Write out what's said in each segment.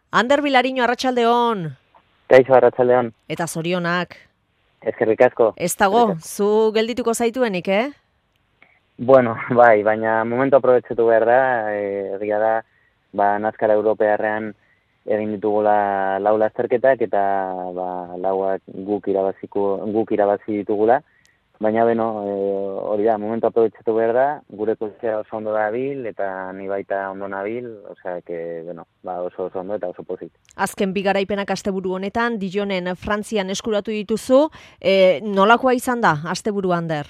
Ander Vilariño, arratsaldeon. Kaixo, arratsaldeon. Eta zorionak. Eskerrik asko. Ez dago, zu geldituko zaituenik, Bueno, bai, baina momentu aprobetxatu behar da, egia da, NASCAR Europearrean egin ditugula lau lasterketak eta lauak guk irabazi ditugula. Baina hori da, momentu aprobetxatu behar da, gure kotxea oso ondo dabil eta ni baita ondo nabil, osea, oso ondo eta oso pozik. Azken bi garaipenak asteburu honetan, Dijonen Frantzian eskuratu dituzu, nolakoa izan da asteburu, Ander?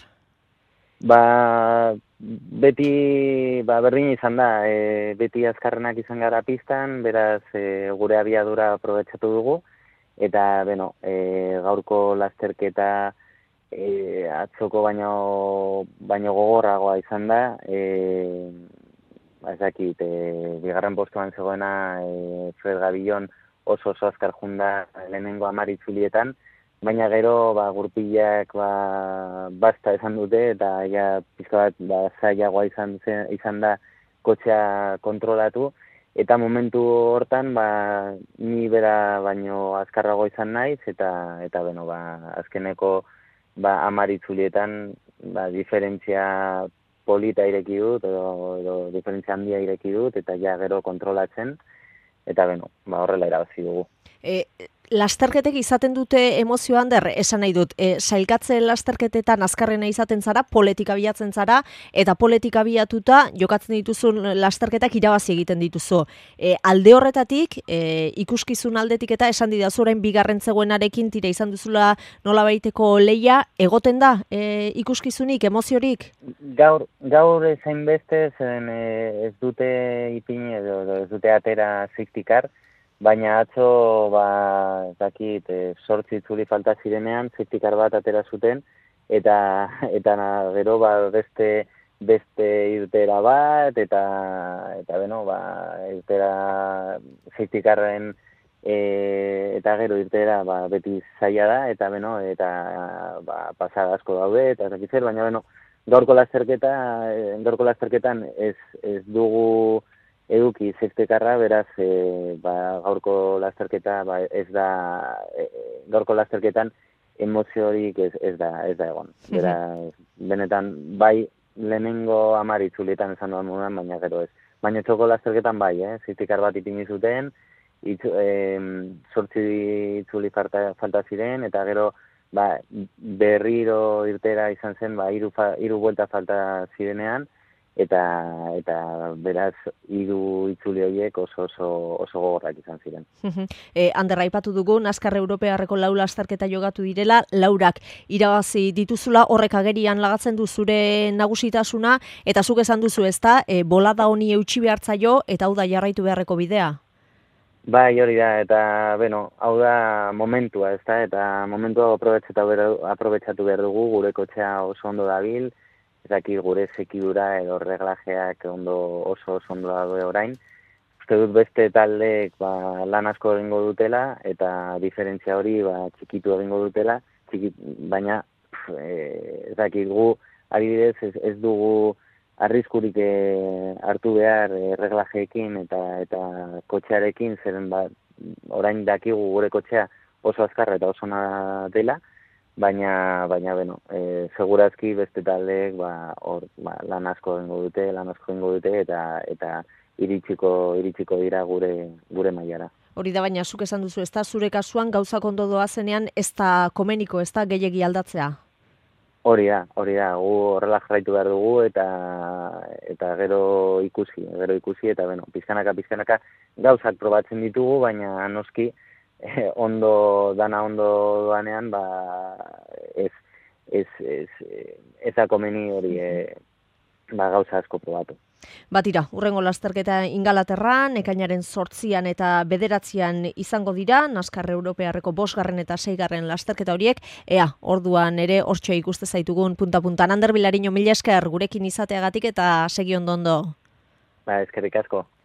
Beti berdin izan da, beti azkarrenak izan gara pistan, beraz gure abiadura aprobetxatu dugu, eta gaurko lasterketa atzoko baino gogorragoa izan da, ez dakit, bigarren postuan zegoena Fred Gabillon oso azkar junda lehenengo 10 itzulietan, baina gero gurpilak basta esan dute eta pizka bat zailagoa izan da kotxea kontrolatu, eta momentu hortan ni bera baino azkarrago izan naiz eta azkeneko 10 itzulietan diferentzia polita ireki dut edo diferentzia handia ireki dut eta gero kontrolatzen eta horrela irabazi dugu. Lasterketek izaten dute emozioa, Ander, esan nahi dut, sailkatze lasterketetan azkarrena izaten zara, poletik abiatzen zara, eta poletik abiatuta jokatzen dituzun lasterketak irabazi egiten dituzu. Alde horretatik, ikuskizun aldetik eta esan didazu orain bigarren zegoenarekin tira izan duzula nolabaiteko leia, egoten da ikuskizunik, emoziorik? Gaur ezain beste, zen ez dute ipini edo ez dute atera safety car, baina atzo, 8 itzuli falta zirenean, safety car bat atera zuten, eta gero beste irtera bat, eta irtera safety carren eta gero irtera beti zaila da, eta pasada asko daude, eta zakitzer, baina gaurko lasterketan ez dugu eduki safety carra, beraz gaurko lasterketa ez da, gaurko lasterketan emoziorik ez da egon. Beraz, benetan, lehenengo 10 itzulietan esan duan moduan, baina gero ez. Baina txoko lasterketan safety car bat ipini zuten, 8 itzuli falta ziren, eta gero berriro irtera izan zen, 3 buelta falta zirenean, eta beraz 3 itzuli horiek oso gogorrak izan ziren. Ander, aipatu dugu, NASCAR Europearreko lau lasterketa jogatu direla, laurak irabazi dituzula, horrek agerian lagatzen du zure nagusitasuna, eta zuk esan duzu ezta, bolada honi eutsi behartzaio, eta hau da jarraitu beharreko bidea? Bai, hori da, eta hau da momentua, ezta, eta momentua aprobetxatu behar dugu, gure kotxea oso ondo dabil, ezaki gure sekidura edo reglajeak oso ondo daude orain. Uste dut beste taldeek lan asko egingo dutela, eta diferentzia hori txikitu egingo dutela, baina ezaki gu adibidez ez dugu arriskurik hartu behar reglajeekin eta kotxearekin, zeren orain dakigu gure kotxea oso azkarra eta oso ona dela, baina segurazki beste taldeek lan asko egingo dute eta iritsiko dira gure mailara. Hori da, baina zuk esan duzu, ez da zure kasuan gauzak ondo doazenean ez da komeniko, ez da gehiegi aldatzea? Hori da, gu horrela jarraitu behar dugu eta gero ikusi, eta pizkanaka gauzak probatzen ditugu, baina noski dana ondo doanean, ez da komeni hori gauza asko probatu. Batira, hurrengo lasterketa Ingalaterran, ekainaren 8 eta 9 izango dira, NASCAR Europearreko 5. eta 6. lasterketa horiek, orduan ere hortxo ikuste zaitugun punta-puntan. Ander Vilariño, mila esker gurekin izateagatik eta segi ondo. Eskerrik asko.